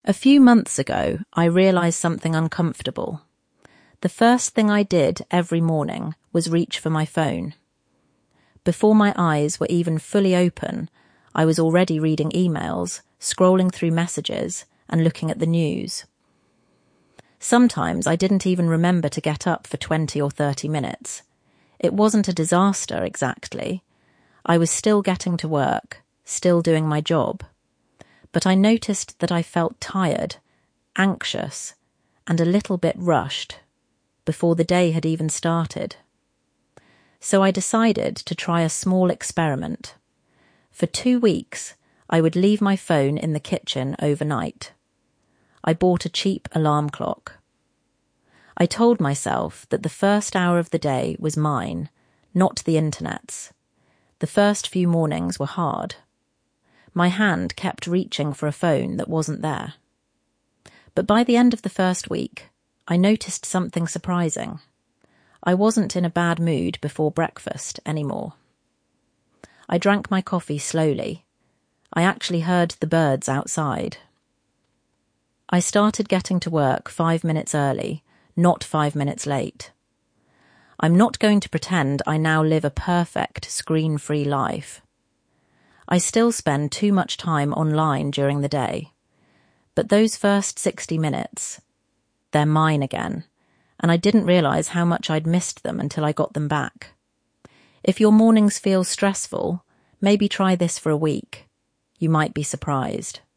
A few months ago, I realised something uncomfortable. The first thing I did every morning was reach for my phone. Before my eyes were even fully open, I was already reading emails, scrolling through messages, and looking at the news. Sometimes I didn't even remember to get up for 20 or 30 minutes. It wasn't a disaster, exactly. I was still getting to work, still doing my job. But I noticed that I felt tired, anxious, and a little bit rushed before the day had even started. So I decided to try a small experiment. For 2 weeks, I would leave my phone in the kitchen overnight. I bought a cheap alarm clock. I told myself that the first hour of the day was mine, not the internet's. The first few mornings were hard. My hand kept reaching for a phone that wasn't there. But by the end of the first week, I noticed something surprising. I wasn't in a bad mood before breakfast anymore. I drank my coffee slowly. I actually heard the birds outside. I started getting to work 5 minutes early, not 5 minutes late. I'm not going to pretend I now live a perfect, screen-free life. I still spend too much time online during the day. But those first 60 minutes, they're mine again, and I didn't realise how much I'd missed them until I got them back. If your mornings feel stressful, maybe try this for a week. You might be surprised.